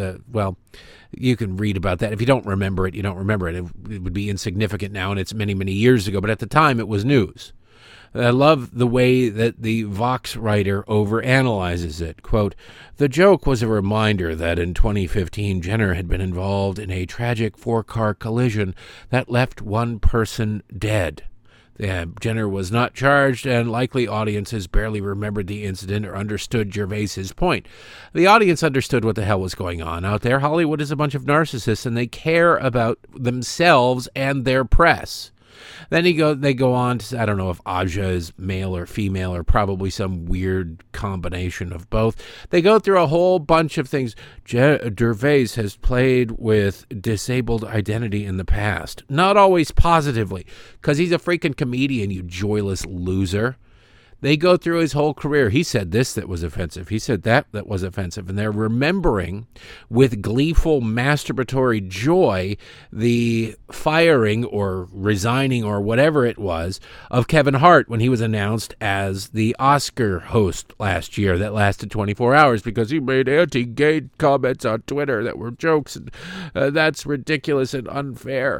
you can read about that. If you don't remember it, you don't remember it. It would be insignificant now, and it's many, many years ago. But at the time, it was news. I love the way that the Vox writer overanalyzes it. Quote, the joke was a reminder that in 2015, Jenner had been involved in a tragic 4-car collision that left one person dead. Jenner was not charged, and likely audiences barely remembered the incident or understood Gervais's point. The audience understood what the hell was going on out there. Hollywood is a bunch of narcissists, and they care about themselves and their press. Then they go on to, I don't know if Aja is male or female or probably some weird combination of both. They go through a whole bunch of things. Gervais has played with disabled identity in the past. Not always positively, because he's a freaking comedian, you joyless loser. They go through his whole career. He said this that was offensive. He said that was offensive. And they're remembering with gleeful masturbatory joy the firing or resigning or whatever it was of Kevin Hart when he was announced as the Oscar host last year that lasted 24 hours because he made anti-gay comments on Twitter that were jokes. And that's ridiculous and unfair.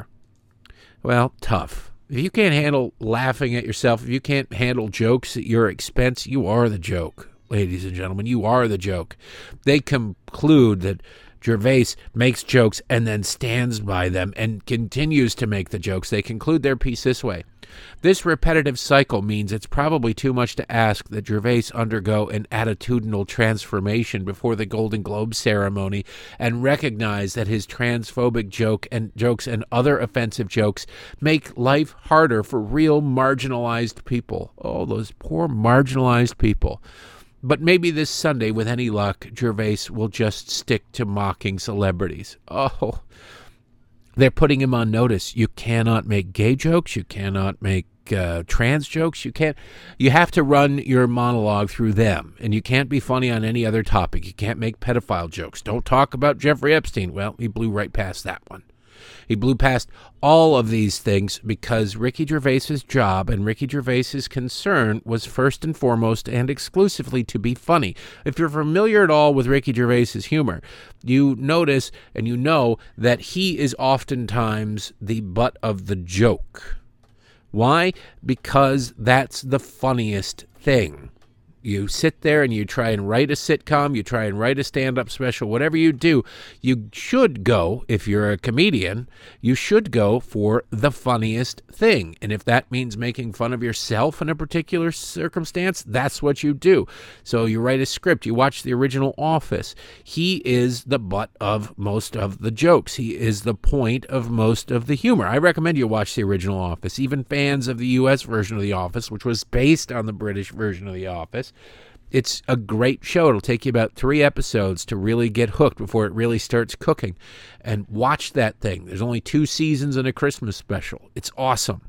Well, tough. If you can't handle laughing at yourself, if you can't handle jokes at your expense, you are the joke, ladies and gentlemen. You are the joke. They conclude that Gervais makes jokes and then stands by them and continues to make the jokes. They conclude their piece this way. This repetitive cycle means it's probably too much to ask that Gervais undergo an attitudinal transformation before the Golden Globe ceremony and recognize that his transphobic jokes and other offensive jokes make life harder for real marginalized people. Oh, those poor marginalized people. But maybe this Sunday, with any luck, Gervais will just stick to mocking celebrities. Oh, they're putting him on notice. You cannot make gay jokes. You cannot make trans jokes. You have to run your monologue through them, and you can't be funny on any other topic. You can't make pedophile jokes. Don't talk about Jeffrey Epstein. Well, he blew right past that one. He blew past all of these things because Ricky Gervais's job and Ricky Gervais's concern was first and foremost and exclusively to be funny. If you're familiar at all with Ricky Gervais's humor, you notice and you know that he is oftentimes the butt of the joke. Why? Because that's the funniest thing. You sit there and you try and write a sitcom, you try and write a stand-up special, whatever you do, you should go, if you're a comedian, you should go for the funniest thing. And if that means making fun of yourself in a particular circumstance, that's what you do. So you write a script, you watch the original Office. He is the butt of most of the jokes. He is the point of most of the humor. I recommend you watch the original Office. Even fans of the U.S. version of The Office, which was based on the British version of The Office, it's a great show. It'll take you about 3 episodes to really get hooked before it really starts cooking. And watch that thing. There's only 2 seasons and a Christmas special. It's awesome.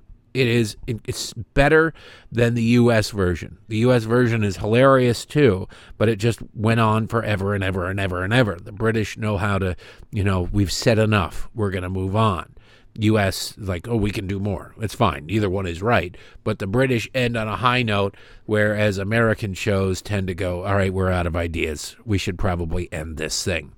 It's better than the U.S. version. The U.S. version is hilarious too, but it just went on forever and ever and ever and ever. The British know how to, we've said enough. We're going to move on. U.S. like, oh, we can do more. It's fine. Either one is right. But the British end on a high note, whereas American shows tend to go, all right, we're out of ideas. We should probably end this thing.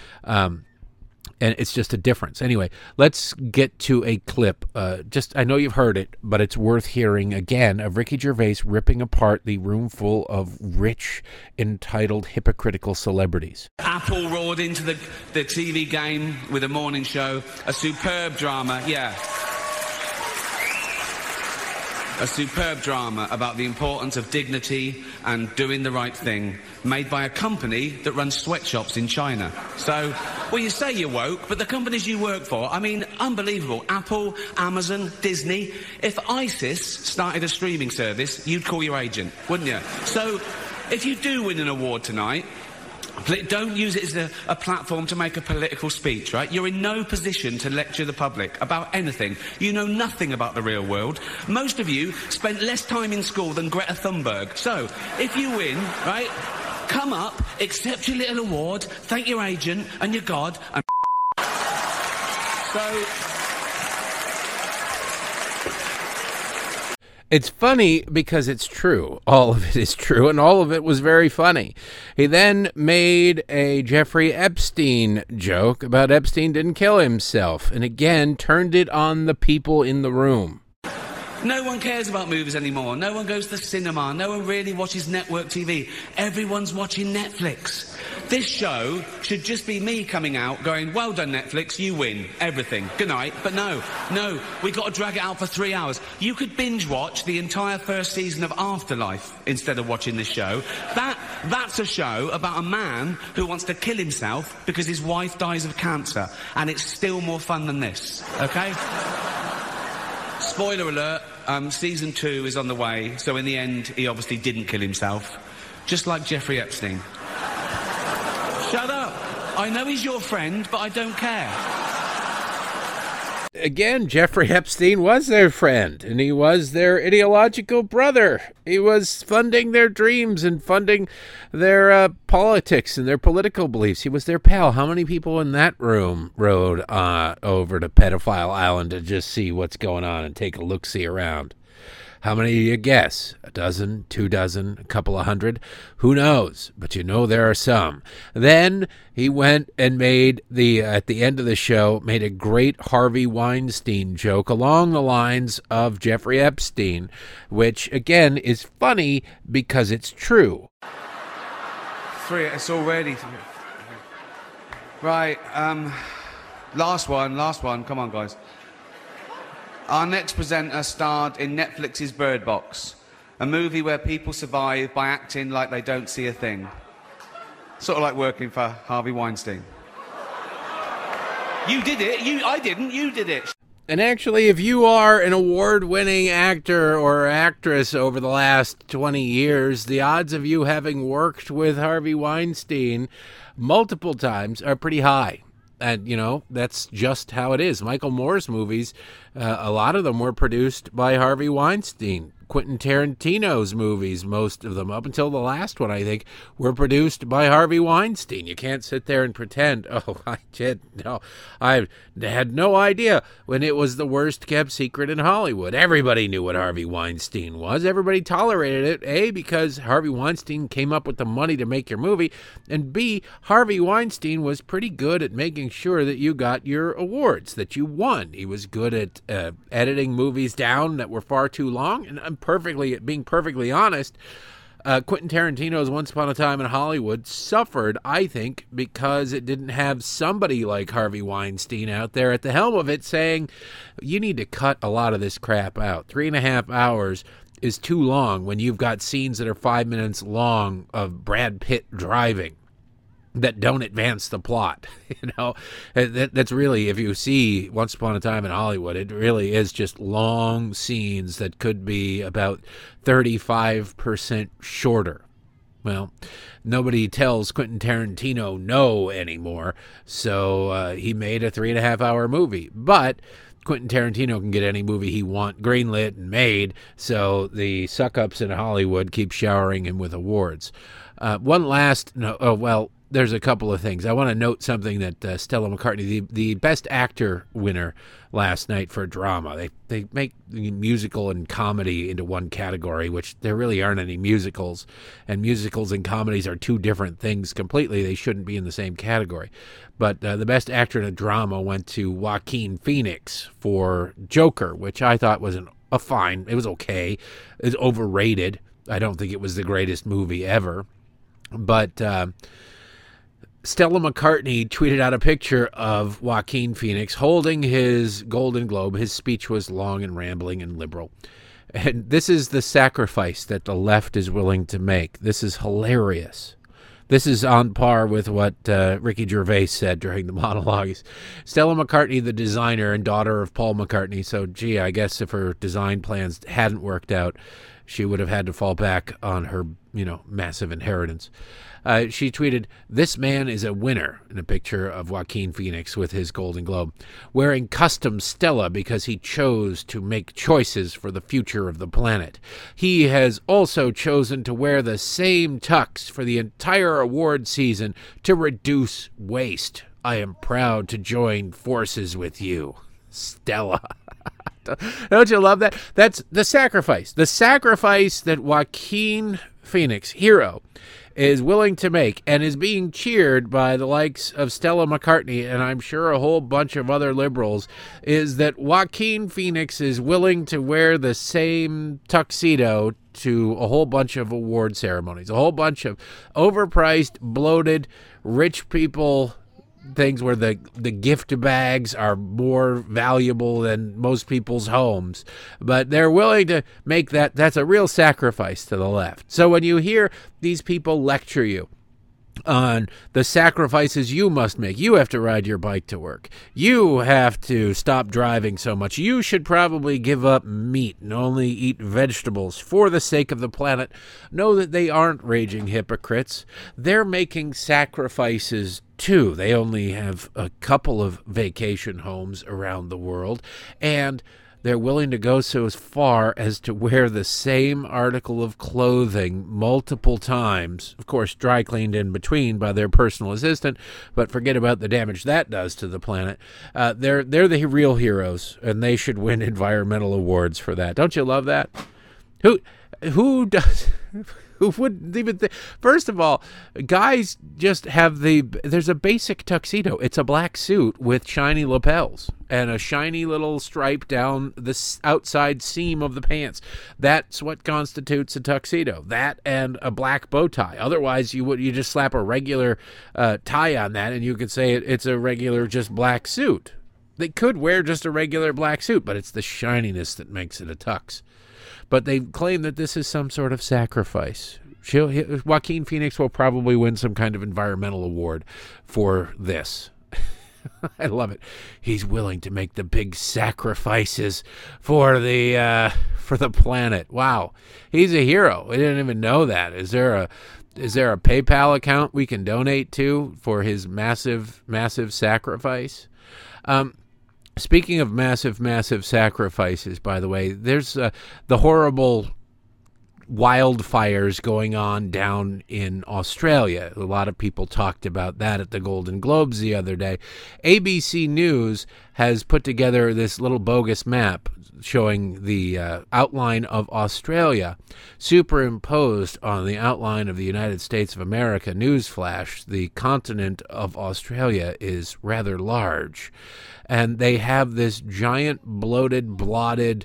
And it's just a difference. Anyway, let's get to a clip. I know you've heard it, but it's worth hearing again of Ricky Gervais ripping apart the room full of rich, entitled, hypocritical celebrities.
Apple roared into the TV game with a morning show. A superb drama, yeah. A superb drama about the importance of dignity and doing the right thing, made by a company that runs sweatshops in China. So, well, you say you're woke, but the companies you work for, I mean, unbelievable. Apple, Amazon, Disney. If ISIS started a streaming service, you'd call your agent, wouldn't you? So, if you do win an award tonight, don't use it as a platform to make a political speech, right? You're in no position to lecture the public about anything. You know nothing about the real world. Most of you spent less time in school than Greta Thunberg. So, if you win, right, come up, accept your little award, thank your agent and your God, and so...
It's funny because it's true. All of it is true, and all of it was very funny. He then made a Jeffrey Epstein joke about Epstein didn't kill himself, and again turned it on the people in the room.
No one cares about movies anymore. No one goes to the cinema. No one really watches network TV. Everyone's watching Netflix. This show should just be me coming out going, well done, Netflix, you win everything. Good night. But no, we got to drag it out for 3 hours. You could binge watch the entire first season of Afterlife instead of watching this show. That's a show about a man who wants to kill himself because his wife dies of cancer. And it's still more fun than this, okay? Spoiler alert, season 2 is on the way, so in the end, he obviously didn't kill himself. Just like Jeffrey Epstein. Shut up. I know he's your friend, but I don't care.
Again, Jeffrey Epstein was their friend, and he was their ideological brother. He was funding their dreams and funding their politics and their political beliefs. He was their pal. How many people in that room rode over to Pedophile Island to just see what's going on and take a look-see around? How many do you guess? A dozen, 2 dozen, a couple of hundred? Who knows? But you know there are some. Then he went and made at the end of the show, made a great Harvey Weinstein joke along the lines of Jeffrey Epstein, which, again, is funny because it's true.
3, it's already... Right, last one. Come on, guys. Our next presenter starred in Netflix's Bird Box, a movie where people survive by acting like they don't see a thing. Sort of like working for Harvey Weinstein. You did it. I didn't. You did it.
And actually, if you are an award-winning actor or actress over the last 20 years, the odds of you having worked with Harvey Weinstein multiple times are pretty high. And, you know, that's just how it is. Michael Moore's movies, a lot of them were produced by Harvey Weinstein. Quentin Tarantino's movies, most of them, up until the last one, I think, were produced by Harvey Weinstein. You can't sit there and pretend, I had no idea when it was the worst kept secret in Hollywood. Everybody knew what Harvey Weinstein was. Everybody tolerated it, A, because Harvey Weinstein came up with the money to make your movie, and B, Harvey Weinstein was pretty good at making sure that you got your awards, that you won. He was good at editing movies down that were far too long, and being perfectly honest, Quentin Tarantino's Once Upon a Time in Hollywood suffered, I think, because it didn't have somebody like Harvey Weinstein out there at the helm of it saying, you need to cut a lot of this crap out. 3.5 hours is too long when you've got scenes that are 5 minutes long of Brad Pitt driving that don't advance the plot. You know, that's really, if you see Once Upon a Time in Hollywood, it really is just long scenes that could be about 35% shorter. Well, nobody tells Quentin Tarantino no anymore, so he made a 3.5 hour movie. But Quentin Tarantino can get any movie he wants greenlit and made, so the suck-ups in Hollywood keep showering him with awards. There's a couple of things. I want to note something that Stella McCartney, the Best Actor winner last night for drama. They make musical and comedy into one category, which there really aren't any musicals. And musicals and comedies are two different things completely. They shouldn't be in the same category. But the Best Actor in a Drama went to Joaquin Phoenix for Joker, which I thought was fine. It was okay. It's overrated. I don't think it was the greatest movie ever. But Stella McCartney tweeted out a picture of Joaquin Phoenix holding his Golden Globe. His speech was long and rambling and liberal. And this is the sacrifice that the left is willing to make. This is hilarious. This is on par with what Ricky Gervais said during the monologues. Stella McCartney, the designer and daughter of Paul McCartney. So, I guess if her design plans hadn't worked out, she would have had to fall back on her, massive inheritance. She tweeted, "This man is a winner," in a picture of Joaquin Phoenix with his Golden Globe, wearing custom Stella because he chose to make choices for the future of the planet. He has also chosen to wear the same tux for the entire award season to reduce waste. I am proud to join forces with you, Stella. Don't you love that? That's the sacrifice. The sacrifice that Joaquin Phoenix, hero, is willing to make and is being cheered by the likes of Stella McCartney and I'm sure a whole bunch of other liberals, is that Joaquin Phoenix is willing to wear the same tuxedo to a whole bunch of award ceremonies, a whole bunch of overpriced, bloated, rich people things where the gift bags are more valuable than most people's homes, but they're willing to make that's a real sacrifice to the left. So when you hear these people lecture you on the sacrifices you must make, you have to ride your bike to work, you have to stop driving so much, you should probably give up meat and only eat vegetables for the sake of the planet, know that they aren't raging hypocrites. They're making sacrifices too. They only have a couple of vacation homes around the world, and they're willing to go so far as to wear the same article of clothing multiple times, of course dry cleaned in between by their personal assistant, but forget about the damage that does to the planet. They're the real heroes, and they should win environmental awards for that. Don't you love that? Who does... Who wouldn't even think? First of all, guys just have there's a basic tuxedo. It's a black suit with shiny lapels and a shiny little stripe down the outside seam of the pants. That's what constitutes a tuxedo. That and a black bow tie. Otherwise, you just slap a regular tie on that, and you could say it's a regular just black suit. They could wear just a regular black suit, but it's the shininess that makes it a tux. But they claim that this is some sort of sacrifice. Joaquin Phoenix will probably win some kind of environmental award for this. I love it. He's willing to make the big sacrifices for the planet. Wow, he's a hero. We didn't even know that. Is there a PayPal account we can donate to for his massive sacrifice? Speaking of massive sacrifices, by the way, there's the horrible wildfires going on down in Australia. A lot of people talked about that at the Golden Globes the other day. ABC News has put together this little bogus map showing the outline of Australia superimposed on the outline of the United States of America. Newsflash, the continent of Australia is rather large. And they have this giant, bloated, blotted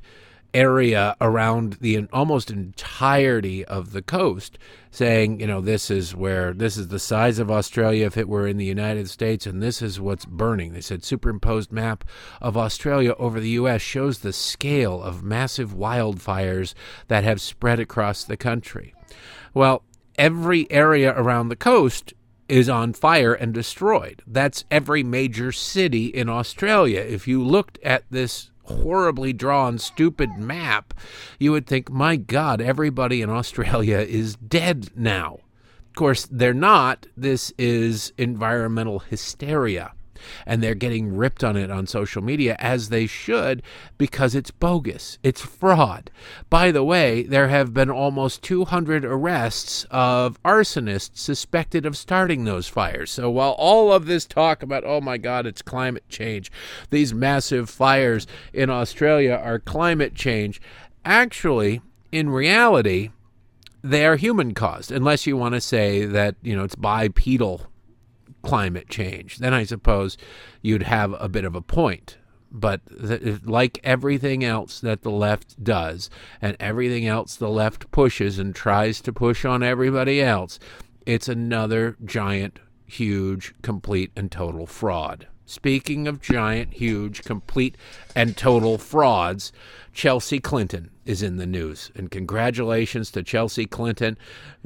area around the almost entirety of the coast, saying, this is the size of Australia if it were in the United States, and this is what's burning. They said superimposed map of Australia over the U.S. shows the scale of massive wildfires that have spread across the country. Well, every area around the coast is on fire and destroyed. That's every major city in Australia. If you looked at this horribly drawn, stupid map, you would think, my God, everybody in Australia is dead now. Of course, they're not. This is environmental hysteria. And they're getting ripped on it on social media, as they should, because it's bogus. It's fraud. By the way, there have been almost 200 arrests of arsonists suspected of starting those fires. So while all of this talk about, oh my God, it's climate change, these massive fires in Australia are climate change, actually, in reality, they are human caused, unless you want to say that, it's bipedal climate change. Then I suppose you'd have a bit of a point. But like everything else that the left does, and everything else the left pushes and tries to push on everybody else, it's another giant, huge, complete, and total fraud. Speaking of giant, huge, complete, and total frauds, Chelsea Clinton is in the news. And congratulations to Chelsea Clinton.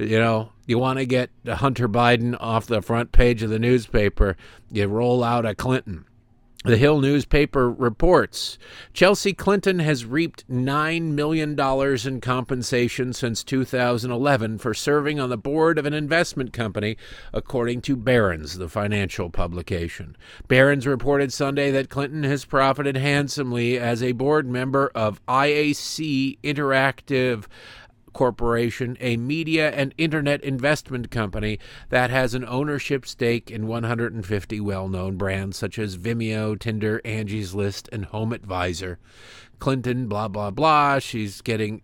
You want to get Hunter Biden off the front page of the newspaper, you roll out a Clinton. The Hill newspaper reports Chelsea Clinton has reaped $9 million in compensation since 2011 for serving on the board of an investment company, according to Barron's, the financial publication. Barron's reported Sunday that Clinton has profited handsomely as a board member of IAC Interactive Corporation, a media and internet investment company that has an ownership stake in 150 well-known brands such as Vimeo, Tinder, Angie's List, and Home Advisor. Clinton, blah, blah, blah. She's getting,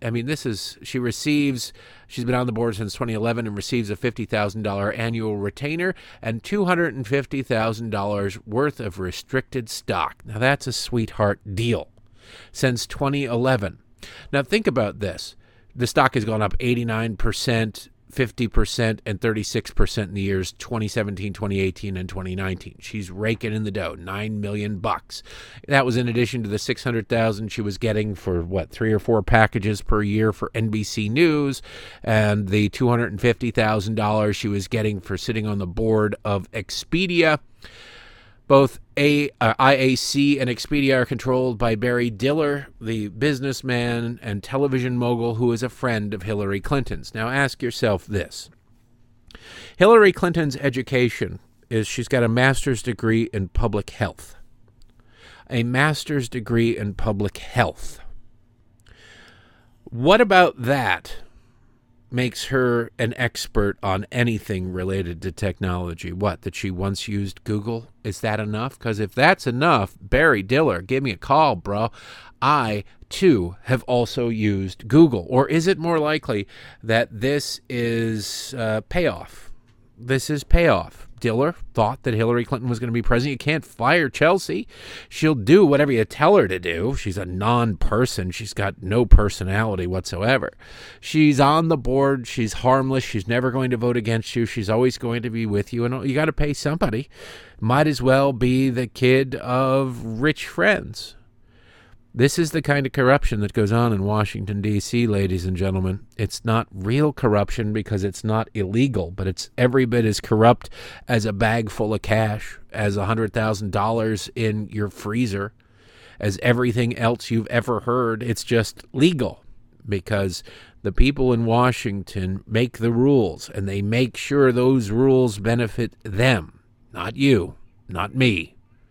she's been on the board since 2011 and receives a $50,000 annual retainer and $250,000 worth of restricted stock. Now, that's a sweetheart deal. Since 2011. Now, think about this. The stock has gone up 89%, 50%, and 36% in the years 2017, 2018, and 2019. She's raking in the dough, $9 million. That was in addition to the $600,000 she was getting for, 3 or 4 packages per year for NBC News, and the $250,000 she was getting for sitting on the board of Expedia. Both IAC and Expedia are controlled by Barry Diller, the businessman and television mogul who is a friend of Hillary Clinton's. Now ask yourself this. Hillary Clinton's education is she's got a master's degree in public health. A master's degree in public health. What about that makes her an expert on anything related to technology? What, that she once used Google? Is that enough? Because if that's enough, Barry Diller, give me a call, bro. I, too, have also used Google. Or is it more likely that this is payoff? This is payoff. Diller thought that Hillary Clinton was going to be president. You can't fire Chelsea. She'll do whatever you tell her to do. She's a non-person. She's got no personality whatsoever. She's on the board. She's harmless. She's never going to vote against you. She's always going to be with you. And you got to pay somebody. Might as well be the kid of rich friends. This is the kind of corruption that goes on in Washington, D.C., ladies and gentlemen. It's not real corruption because it's not illegal, but it's every bit as corrupt as a bag full of cash, as $100,000 in your freezer, as everything else you've ever heard. It's just legal because the people in Washington make the rules, and they make sure those rules benefit them, not you, not me.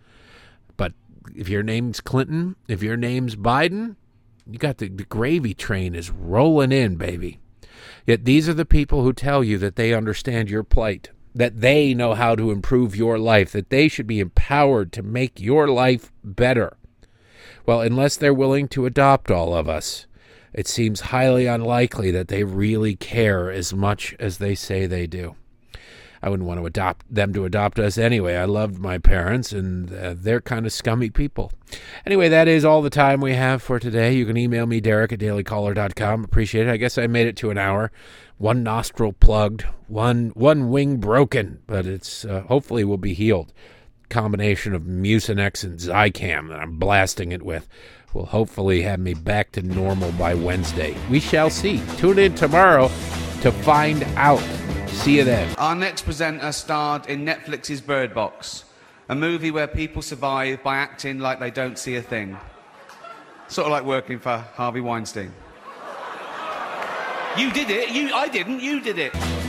If your name's Clinton, if your name's Biden, you got the gravy train is rolling in, baby. Yet these are the people who tell you that they understand your plight, that they know how to improve your life, that they should be empowered to make your life better. Well, unless they're willing to adopt all of us, it seems highly unlikely that they really care as much as they say they do. I wouldn't want to adopt us anyway. I loved my parents, and they're kind of scummy people. Anyway, that is all the time we have for today. You can email me, Derek@dailycaller.com. Appreciate it. I guess I made it to an hour. One nostril plugged, one wing broken, but it's hopefully will be healed. Combination of Mucinex and Zicam that I'm blasting it with will hopefully have me back to normal by Wednesday. We shall see. Tune in tomorrow to find out. See you then.
Our next presenter starred in Netflix's Bird Box, a movie where people survive by acting like they don't see a thing. Sort of like working for Harvey Weinstein. You did it. I didn't. You did it.